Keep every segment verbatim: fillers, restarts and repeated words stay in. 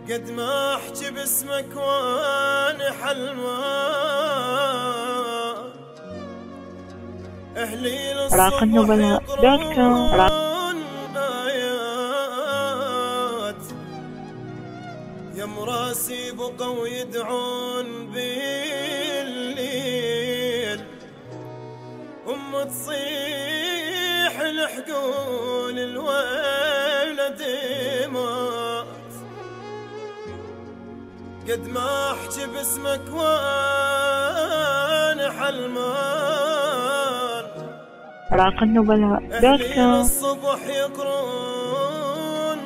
قد ما احكي باسمك وانا حلمان، اهلي عراق للصبح النبلاء دوت كوم. يقرون آيات، يم راسي بقوا يدعون بالليل، أم تصيح الحقول الولد مات. قد ما احكي باسمك وانا حلمان، عراق النبلاء دوت اهلي كوم. للصبح يقرون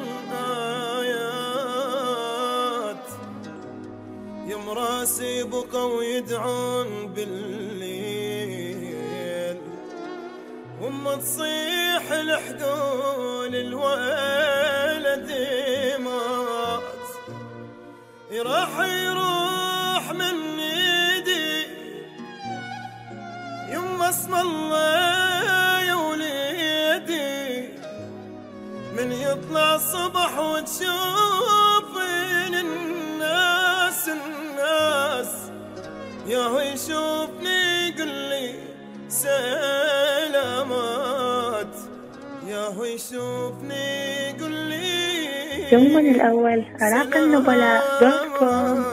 آيات، يم راسي بقوا يدعون بالليل، وما تصيح الحقول الولد مات. راح يروح من ايدي يما اسم الله يا وليدي، من يطلع الصبح وتشوفين الناس الناس، يا هو يشوفني يقول لي سلامات، يا هو يشوفني يقول لي يومنا الأول عراق النبلاء دوت كوم.